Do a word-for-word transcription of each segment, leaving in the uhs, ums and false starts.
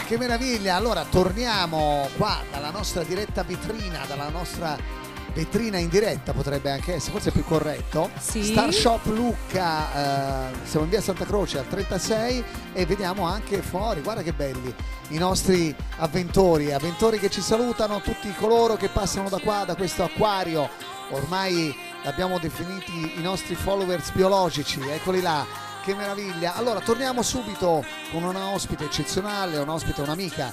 che meraviglia! Allora torniamo qua dalla nostra diretta vetrina, dalla nostra vetrina in diretta potrebbe anche essere, forse è più corretto. Sì. Star Shop Lucca, eh, siamo in via Santa Croce al trentasei e vediamo anche fuori, guarda che belli i nostri avventori, avventori che ci salutano, tutti coloro che passano da qua, da questo acquario, ormai abbiamo definiti i nostri followers biologici, eccoli là. Che meraviglia! Allora torniamo subito con una ospite eccezionale, un'ospite, un'amica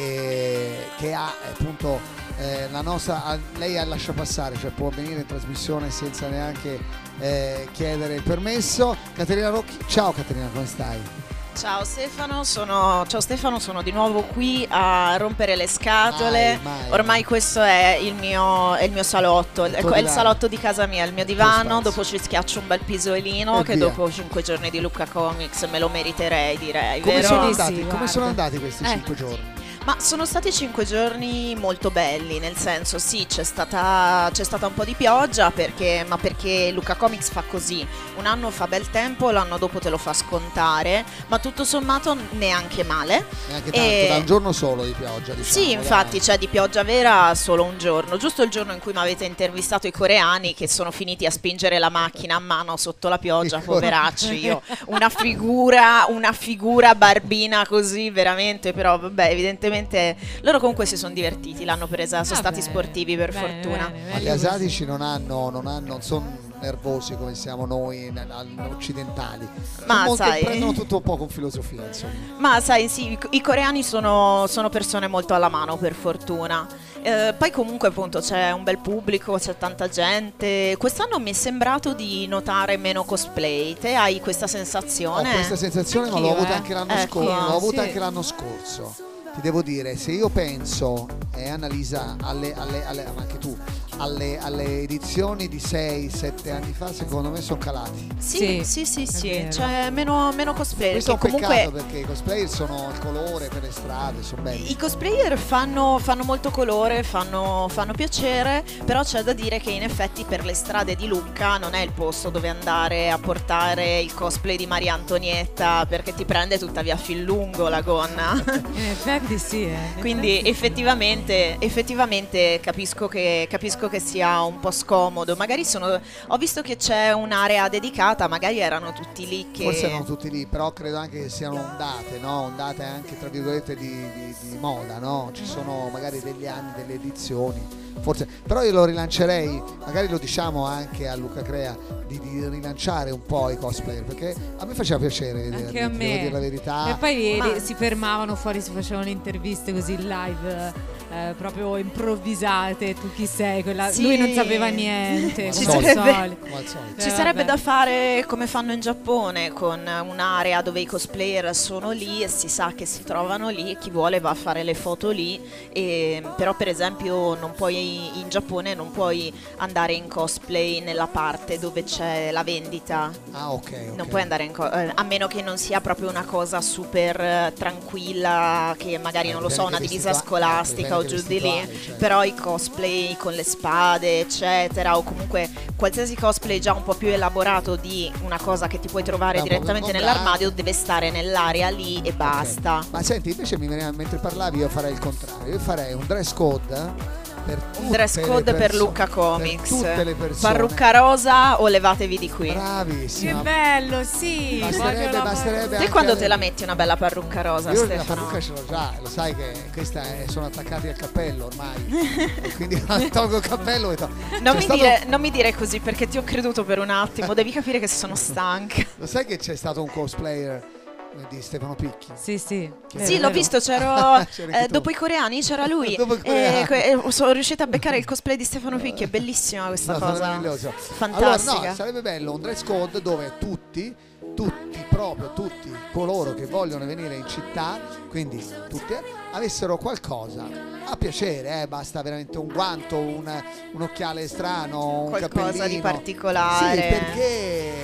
eh, che ha appunto eh, la nostra, lei lascia passare, cioè può venire in trasmissione senza neanche eh, chiedere il permesso. Caterina Rocchi, ciao Caterina, come stai? Ciao Stefano, sono, ciao Stefano, sono di nuovo qui a rompere le scatole. Mai, mai. Ormai questo è il mio, è il mio salotto, il, ecco, è il salotto di casa mia, il mio divano. Dopo ci schiaccio un bel pisolino e che via. Dopo cinque giorni di Lucca Comics me lo meriterei, direi. Come, vero? sono, Sì, andati, sì, come guarda. sono andati questi Eh. cinque giorni? Ma sono stati cinque giorni molto belli, nel senso sì, c'è stata, c'è stata un po' di pioggia, perché, ma perché Lucca Comics fa così, un anno fa bel tempo, l'anno dopo te lo fa scontare, ma tutto sommato neanche male. Neanche tanto, E- da un giorno solo di pioggia, diciamo. Sì, infatti dai. c'è di pioggia vera solo un giorno, giusto il giorno in cui mi avete intervistato i coreani che sono finiti a spingere la macchina a mano sotto la pioggia, I core- poveracci, io una figura, una figura barbina così veramente, però vabbè, evidentemente loro comunque si sono divertiti, l'hanno presa, sono Vabbè, stati sportivi per bene, fortuna. bene, Ma meglio gli così. asiatici non hanno, non hanno, non sono nervosi come siamo noi n- n- occidentali. Ma Sono molto- sai- prendono tutto un po' con filosofia, insomma. Ma sai, sì, i, i coreani sono, sono persone molto alla mano per fortuna. Eh, poi comunque appunto c'è un bel pubblico, c'è tanta gente. Quest'anno mi è sembrato di notare meno cosplay. Te hai questa Ho sensazione? questa sensazione, ma l'ho Anch'io, avuta eh. anche l'anno Ecco, scorso. L'ho avuta sì. anche l'anno scorso. Ti devo dire, se io penso, e Annalisa, alle, alle, alle, ma anche tu, alle, alle edizioni di sei sette anni fa, secondo me sono calati. Sì, Sì, sì, sì, è sì, vero. c'è meno, meno cosplay. Questo è un perché comunque peccato perché i cosplayer sono il colore per le strade, sono belli. i cosplayer fanno, fanno molto colore, fanno, fanno piacere, però c'è da dire che in effetti per le strade di Lucca non è il posto dove andare a portare il cosplay di Maria Antonietta, perché ti prende tutta via Fillungo la gonna. In effetti sì, eh. in Quindi effetti sì. effettivamente, effettivamente capisco che, capisco che sia un po' scomodo. Magari sono, ho visto che c'è un'area dedicata, magari erano tutti lì che... Forse erano tutti lì, però credo anche che siano ondate, no? Ondate anche tra virgolette di, di- di moda, no? Ci sono magari degli anni, delle edizioni. Forse, però io lo rilancerei, magari lo diciamo anche a Luca Crea, di, di rilanciare un po' i cosplayer, perché a me faceva piacere Anche vederli, a devo me. dire la verità. E poi Ma- li- si fermavano fuori, si facevano interviste così live, eh, proprio improvvisate. Tu chi sei? Quella- Sì. Lui non sapeva niente. Ci come al sarebbe- solito. Come al solito. Ci Eh, sarebbe vabbè. da fare come fanno in Giappone, con un'area dove i cosplayer sono lì e si sa che si trovano lì e chi vuole va a fare le foto lì. E, però per esempio non puoi, in Giappone non puoi andare in cosplay nella parte dove c'è la vendita. Ah, ok, ok. Non puoi andare in co- eh, a meno che non sia proprio una cosa super eh, tranquilla, che magari Eh, non lo so, bene una che divisa vestito- scolastica bene o che giù di vestito lì. hai, cioè. Però i cosplay con le spade, eccetera, o comunque qualsiasi cosplay già un po' più elaborato di una cosa che ti puoi trovare È un po' più direttamente ingombrante. nell'armadio, deve stare nell'area lì e basta. Ma senti, invece mi veniva, mentre parlavi io farei il contrario, io farei un dress code eh, per tutte Un dress le code per perso- Lucca Comics. per tutte le persone. Parrucca rosa o levatevi di qui? Che Bravissima. bello, sì. Basterebbe- voglio la- basterebbe Te anche quando alle- te la metti una bella parrucca rosa, Io la Stefano? parrucca ce l'ho già, lo sai che questa è, sono attaccati al cappello ormai. E quindi quando tolgo il cappello e to- Non c'è mi, stato- dire, non mi dire così perché ti ho creduto per un attimo, devi capire che sono stanca. Lo sai che c'è stato un cosplayer di Stefano Picchi? Sì, sì. Che- vero, Sì, l'ho vero. visto, c'ero C'eri anche eh, tu. dopo i coreani c'era lui. Dopo i e coreani. que- e sono riuscita a beccare il cosplay di Stefano Picchi, è bellissima questa No, cosa. meraviglioso. Fantastica. Allora, no, sarebbe bello un dress code dove tutti, tutti, proprio tutti coloro che vogliono venire in città, quindi tutti, eh, avessero qualcosa a piacere, eh, basta veramente un guanto, un, un occhiale strano, un Qualcosa cappellino. di particolare. Sì, perché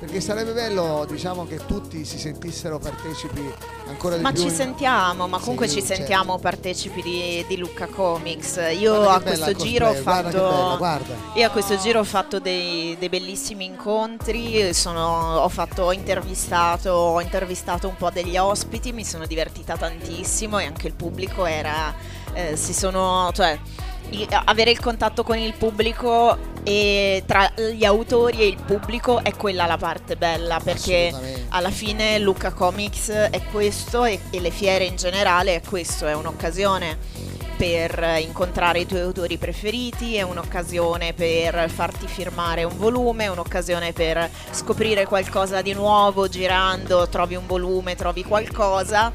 perché sarebbe bello, diciamo, che tutti si sentissero partecipi ancora di ma più. ci in... sentiamo, ma comunque sì, ci sentiamo certo. partecipi di, di Lucca Comics. Io Guarda a che bella questo giro ho cosplay, guarda che bella, fatto guarda. io a questo giro ho fatto dei, dei bellissimi incontri, sono, ho fatto ho intervistato, ho intervistato un po' degli ospiti, mi sono divertita tantissimo e anche il pubblico era eh, si sono, cioè i- avere il contatto con il pubblico e tra gli autori e il pubblico è quella la parte bella, perché Assolutamente. alla fine Lucca Comics è questo e, e le fiere in generale è questo, è un'occasione per incontrare i tuoi autori preferiti, è un'occasione per farti firmare un volume, è un'occasione per scoprire qualcosa di nuovo girando, trovi un volume, trovi qualcosa.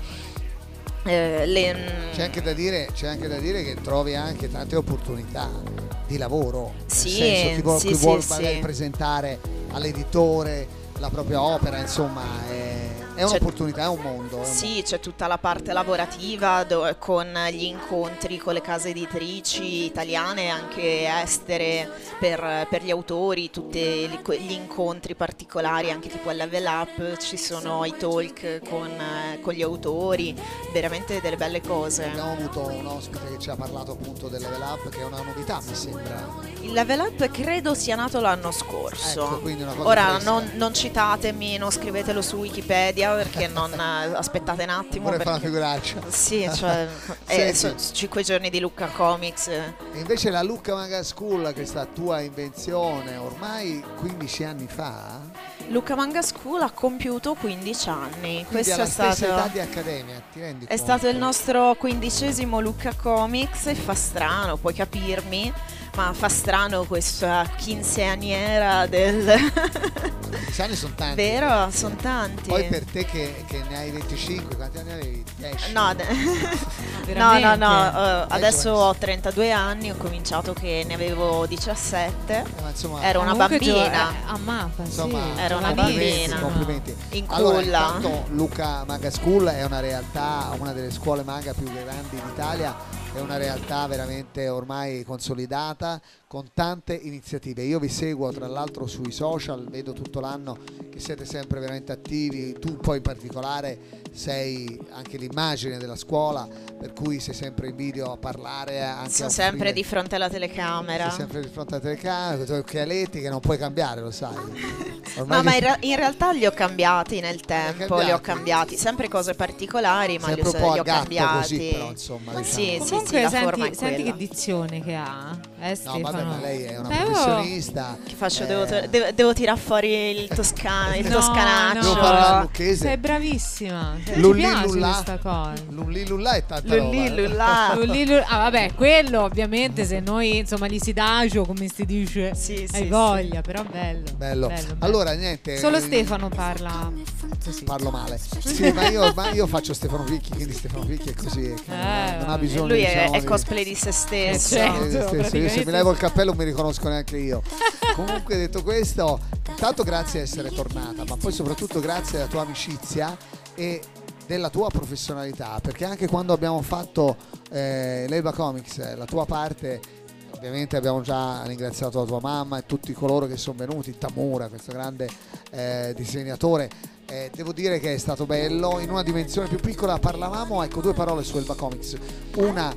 Eh, le- C'è anche da dire, c'è anche da dire che trovi anche tante opportunità di lavoro, nel Sì, senso chi vuol, sì, chi sì, vuol sì. magari presentare all'editore la propria opera, insomma, è, è C'è- un'opportunità, è un mondo. È un Sì, c'è tutta la parte lavorativa do- con gli incontri con le case editrici italiane e anche estere per, per gli autori, tutti gli, gli incontri particolari, anche tipo al Level Up, ci sono i talk con, eh, con gli autori, veramente delle belle cose. Abbiamo avuto un ospite che ci ha parlato appunto del Level Up, che è una novità, mi sembra. Il Level Up credo sia nato l'anno scorso. Ecco, quindi una cosa Ora fresca. non, non citatemi, non scrivetelo su Wikipedia perché non eh, aspettate un attimo. Vorrei fare una perché- figuraccia. Sì, cioè, eh, Senti. so- cinque giorni di Lucca Comics. eh. E invece la Lucca Manga School, questa tua invenzione, ormai quindici anni fa, Lucca Manga School ha compiuto quindici anni. quindi Questo alla è stessa stato, età di Accademia, ti rendi è conto? stato il nostro quindicesimo Lucca Comics e fa strano, puoi capirmi, ma fa strano questa quinzeaniera del... quindici anni sono tanti. Vero? Sono tanti. Poi per te che, che ne hai venticinque, quanti anni avevi? dieci? No, de- no, Veramente? no, no, eh, adesso giovanissimo. ho trentadue anni, ho cominciato che ne avevo diciassette, Eh, ma insomma, ero una Comunque gio- bambina. eh, a mappa, insomma, sì, Era una complimenti, bambina. complimenti. In Allora, culla. intanto Lucca Manga School è una realtà, una delle scuole manga più grandi d'Italia, è una realtà veramente ormai consolidata con tante iniziative. Io vi seguo tra l'altro sui social, vedo tutto l'anno che siete sempre veramente attivi, tu poi in particolare sei anche l'immagine della scuola, per cui sei sempre in video a parlare, anche Sono a sempre offrire- di fronte alla sei telecamera. sempre di fronte alla telecamera, con i tuoi occhialetti che non puoi cambiare, lo sai. Ormai No, ma che- in, re- in realtà li ho cambiati nel tempo, li ho cambiati? cambiati, sempre cose particolari, ma li sempre ho, un po' li a ho gatto cambiati. così, però insomma, diciamo. Sì, sì, sì, Comunque la forma senti, è senti quella. che dizione che ha, eh No, Stefano? vabbè, ma lei è una Eh, oh. professionista. Che faccio? eh, Devo, devo, devo tirare fuori il, toscano, il No, toscanaccio. Devo parlare al lucchese. Sei bravissima, cioè, ci Lulli piace lullà. questa cosa. Lulli lullà è tanta Lulli, roba. lullà. Lulli, lulli- ah vabbè, quello ovviamente se noi insomma gli si dà agio, come si dice, Sì, hai sì, voglia, però bello. Bello. bello, bello. Allora, niente. Solo eh, Stefano parla così. Parlo male. Sì, ma io, ma io faccio Stefano Picchi, quindi Stefano Picchi è così. è che Eh, non ha vabbè. bisogno Lui è, diciamo, è di- cosplay di se stesso. Eh, certo. Io stesso, io se praticamente mi levo il sì. cappello non mi riconosco neanche io. Comunque detto questo, intanto grazie di essere tornata, ma poi soprattutto grazie alla tua amicizia e della tua professionalità, perché anche quando abbiamo fatto eh, l'Elba Comics, la tua parte, ovviamente abbiamo già ringraziato la tua mamma e tutti coloro che sono venuti, Tamura, questo grande eh, disegnatore. Eh, devo dire che è stato bello in una dimensione più piccola. Parlavamo, ecco, due parole su Elba Comics, una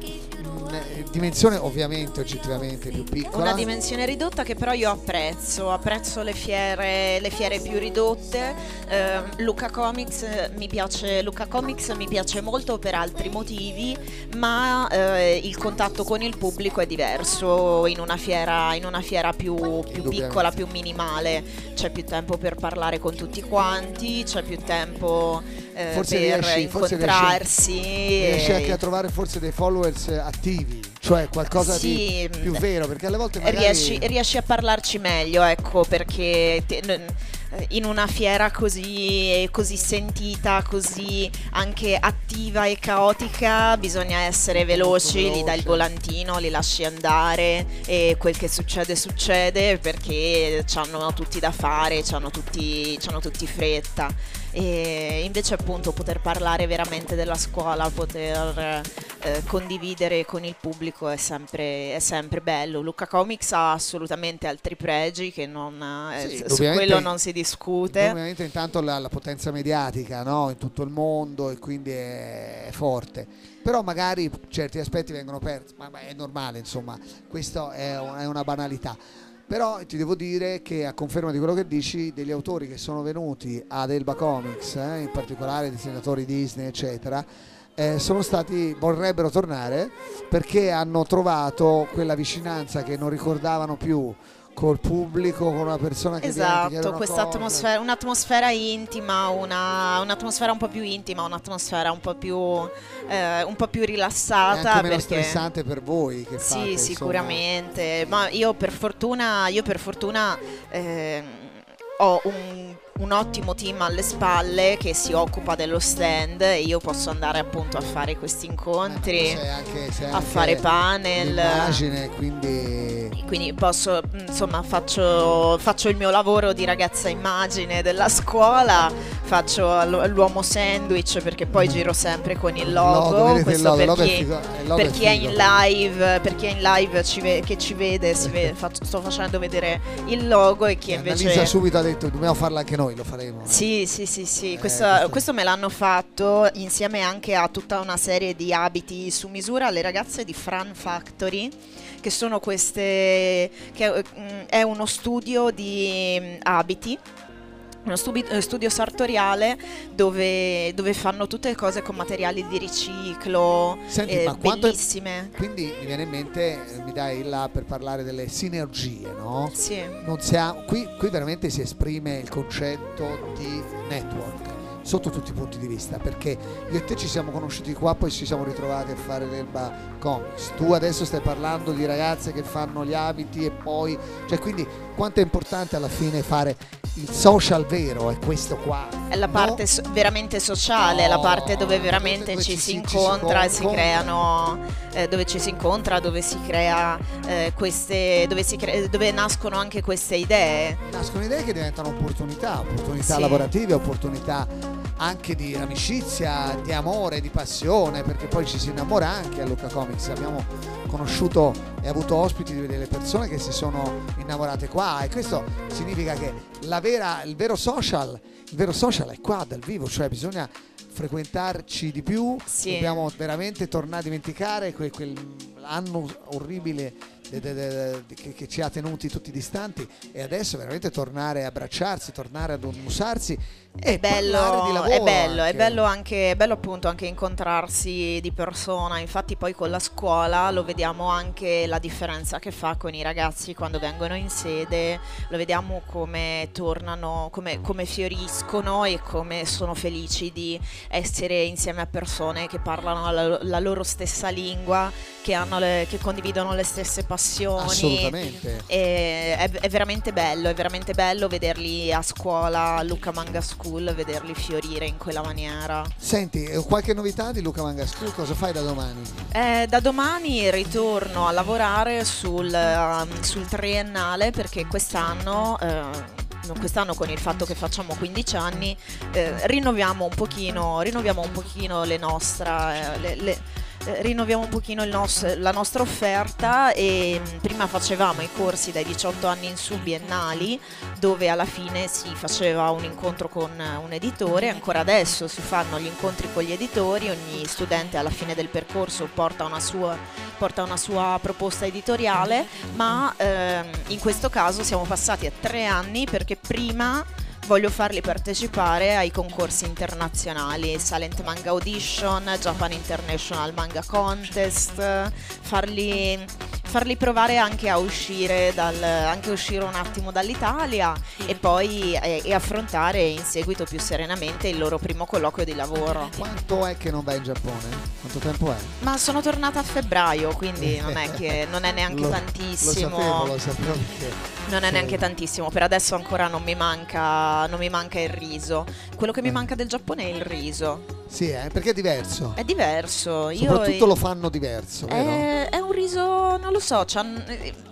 mh, dimensione ovviamente oggettivamente più piccola, Una dimensione ridotta che però io apprezzo, apprezzo le fiere, le fiere più ridotte. Eh, Lucca Comics eh, mi piace, Lucca Comics mi piace molto per altri motivi, ma eh, il contatto con il pubblico è diverso in una fiera, in una fiera più, più Indubbiamente. piccola, più minimale. C'è più tempo per parlare con tutti quanti, c'è più tempo eh, Forse per riesci- forse incontrarsi. riesci anche e- a trovare forse dei followers attivi, cioè qualcosa Sì, di più vero, perché alle volte magari riesci, riesci a parlarci meglio, ecco, perché te- n- in una fiera così, così sentita, così anche attiva e caotica, bisogna essere veloci, Molto gli dai il veloce. volantino, li lasci andare e quel che succede succede, perché c'hanno tutti da fare, c'hanno tutti, c'hanno tutti fretta. E invece appunto poter parlare veramente della scuola, poter eh, condividere con il pubblico è sempre, è sempre bello. Lucca Comics ha assolutamente altri pregi che non, eh, Sì, su quello non si discute. Ovviamente intanto la, la potenza mediatica, no? In tutto il mondo, e quindi è, è forte. Però magari certi aspetti vengono persi, ma ma è normale, insomma, questo è, un- è una banalità. Però ti devo dire che, a conferma di quello che dici, degli autori che sono venuti ad Elba Comics, eh, in particolare disegnatori Disney, eccetera, eh, sono stati, vorrebbero tornare perché hanno trovato quella vicinanza che non ricordavano più col pubblico, con una persona che viene, ti chiede Esatto, una questa cosa. atmosfera, un'atmosfera intima, una, un'atmosfera un po' più intima, un'atmosfera un po' più, eh, un po' più È rilassata. anche meno perché stressante per voi che fate, sì, insomma. sicuramente, ma io per fortuna, io per fortuna ehm, ho un, un ottimo team alle spalle che si occupa dello stand e io posso andare appunto a fare questi incontri, Sei anche- sei a anche fare panel. l'immagine, quindi Quindi posso, insomma, faccio, faccio il mio lavoro di ragazza immagine della scuola, faccio l- l'uomo sandwich perché poi giro sempre con il logo. logo, vedete il Questo logo, per il logo è chi, figo- il logo per è chi è figo. in live, per chi è in live ci ve- che ci vede, si vede, faccio- sto facendo vedere il logo, e chi Eh, invece... Annalisa subito ha detto dobbiamo farla anche noi, lo faremo. Sì, sì, sì, sì. Eh, Questo, questo- questo me l'hanno fatto insieme anche a tutta una serie di abiti su misura, le ragazze di Fran Factory, che sono queste, che mm, è uno studio di mm, abiti. Uno stubi- eh, studio sartoriale dove, dove fanno tutte le cose con materiali di riciclo, Senti, eh, ma quanto è- bellissime. Quindi mi viene in mente, eh, mi dai là per parlare delle sinergie, no? Sì. Non siamo, qui, qui veramente si esprime il concetto di network sotto tutti i punti di vista, perché io e te ci siamo conosciuti qua, poi ci siamo ritrovati a fare l'Elba Comics. Tu adesso stai parlando di ragazze che fanno gli abiti, e poi, cioè, quindi quanto è importante alla fine fare il social vero, è questo qua. È la no? parte so- veramente sociale, è la No, parte dove dove- veramente dove ci, ci si si- ci si incontra e si incontra. creano, eh, dove ci si incontra, dove si crea eh, queste, dove, si cre- dove nascono anche queste idee. Nascono idee che diventano opportunità, opportunità Sì. lavorative, opportunità anche di amicizia, di amore, di passione, perché poi ci si innamora anche a Lucca Comics. Abbiamo conosciuto e avuto ospiti di delle persone che si sono innamorate qua, e questo significa che la vera, il vero social, il vero social è qua dal vivo, cioè bisogna frequentarci di più, Sì. dobbiamo veramente tornare a dimenticare que- quell'anno orribile de- de- de- de- che, che ci ha tenuti tutti distanti, e adesso veramente tornare a abbracciarsi, tornare ad usarsi e È bello, parlare di lavoro è bello, è anche. bello anche, è bello appunto anche incontrarsi di persona. Infatti poi con la scuola lo vediamo anche la differenza che fa con i ragazzi quando vengono in sede, lo vediamo come tornano, come, come fioriscono e come sono felici di essere insieme a persone che parlano la, la loro stessa lingua, che, hanno le- che condividono le stesse passioni. Assolutamente. E è, è veramente bello, è veramente bello vederli a scuola, a Lucca Manga School, vederli fiorire in quella maniera. Senti, eh, qualche novità di Lucca Manga School? Cosa fai da domani? Eh, da domani ritorno a lavorare sul, um, sul triennale, perché quest'anno, eh, no, quest'anno con il fatto che facciamo quindici anni, eh, rinnoviamo un pochino, rinnoviamo un pochino le nostre, eh, le- le- eh, rinnoviamo un pochino il nos- la nostra offerta, e mh, prima facevamo i corsi dai diciotto anni in su biennali, dove alla fine si faceva un incontro con eh, un editore. Ancora adesso si fanno gli incontri con gli editori, ogni studente alla fine del percorso porta una sua, porta una sua proposta editoriale, ma ehm, in questo caso siamo passati a tre anni, perché prima voglio farli partecipare ai concorsi internazionali, Silent Manga Audition, Japan International Manga Contest, farli, farli provare anche a uscire, dal, anche a uscire un attimo dall'Italia, e poi e, e affrontare in seguito più serenamente il loro primo colloquio di lavoro. Quanto è che non vai in Giappone? Quanto tempo è? Ma sono tornata a febbraio, quindi non è, che, non è neanche Lo- tantissimo. Lo sapevo, lo sapevo perché. Non è neanche tantissimo, per adesso ancora non mi manca, non mi manca il riso. Quello che mi Eh. manca del Giappone è il riso. Sì, eh, perché è diverso. È diverso. Io Soprattutto lo fanno diverso, vero? è, è un riso, non lo so, c'han-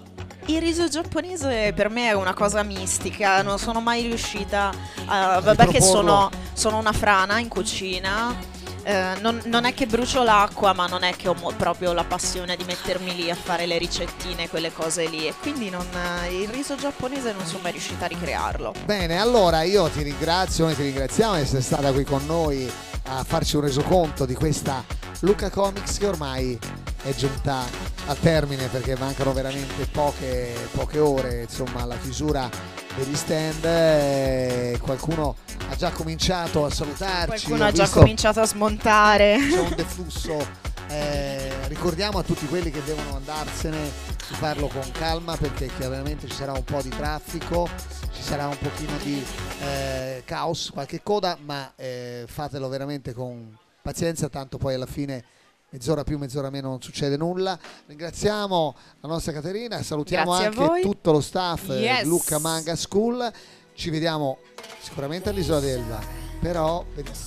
il riso giapponese per me è una cosa mistica, non sono mai riuscita a... Vabbè che riproporlo. sono, sono una frana in cucina, eh, non, non è che brucio l'acqua, ma non è che ho mo- proprio la passione di mettermi lì a fare le ricettine, quelle cose lì, e quindi non, il riso giapponese non sono mai riuscita a ricrearlo. Bene, allora io ti ringrazio e ti ringraziamo di essere stata qui con noi a farci un resoconto di questa Lucca Comics che ormai è giunta al termine, perché mancano veramente poche, poche ore, insomma, alla chiusura degli stand. Eh, qualcuno ha già cominciato a salutarci, Qualcuno ho ha già visto cominciato a smontare. c'è un deflusso. Eh, ricordiamo a tutti quelli che devono andarsene di farlo con calma, perché chiaramente ci sarà un po' di traffico, ci sarà un pochino di eh, caos, qualche coda, ma eh, fatelo veramente con pazienza, tanto poi alla fine mezz'ora più, mezz'ora meno non succede nulla. Ringraziamo la nostra Caterina, salutiamo Grazie a anche voi. tutto lo staff Yes. eh, Lucca Manga School. Ci vediamo sicuramente all'Isola d'Elba, però,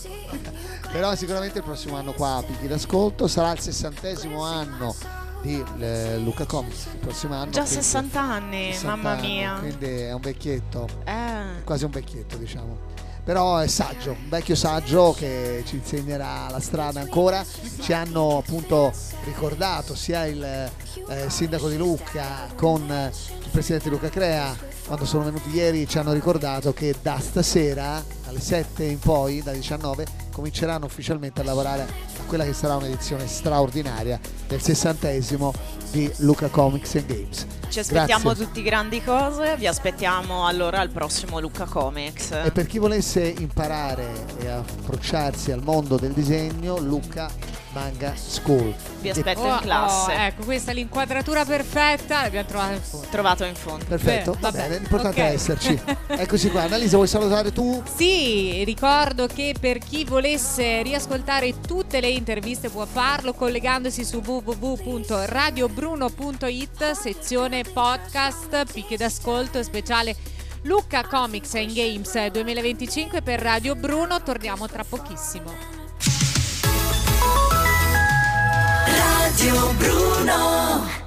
però sicuramente il prossimo anno qua a Picchi d'Ascolto sarà il sessantesimo anno di eh, Lucca Comics, il prossimo anno. Già quindi sessanta anni, sessanta mamma anni, mia. quindi è un vecchietto, Eh. quasi un vecchietto, diciamo. Però è saggio, un vecchio saggio che ci insegnerà la strada ancora. Ci hanno appunto ricordato sia il eh, sindaco di Lucca con eh, il presidente di Lucca Crea, quando sono venuti ieri ci hanno ricordato che da stasera alle sette in poi, dalle diciannove, cominceranno ufficialmente a lavorare a quella che sarà un'edizione straordinaria del sessantesimo di Lucca Comics and Games. Ci aspettiamo Grazie. tutti grandi cose, vi aspettiamo allora al prossimo Lucca Comics. E per chi volesse imparare e approcciarsi al mondo del disegno, Lucca Manga School. Vi aspetto Oh, in classe. oh, ecco, questa è l'inquadratura perfetta, l'abbiamo trovata in fondo. Trovato in fondo. Perfetto, Beh, va vabbè, bene, l'importante ok. è esserci. Eccoci qua. Annalisa, vuoi salutare tu? Sì, ricordo che per chi volesse riascoltare tutte le interviste può farlo collegandosi su w w w punto radio bruno punto i t, sezione podcast, picche d'ascolto speciale Lucca Comics and Games duemilaventicinque per Radio Bruno. Torniamo tra pochissimo. Radio Bruno.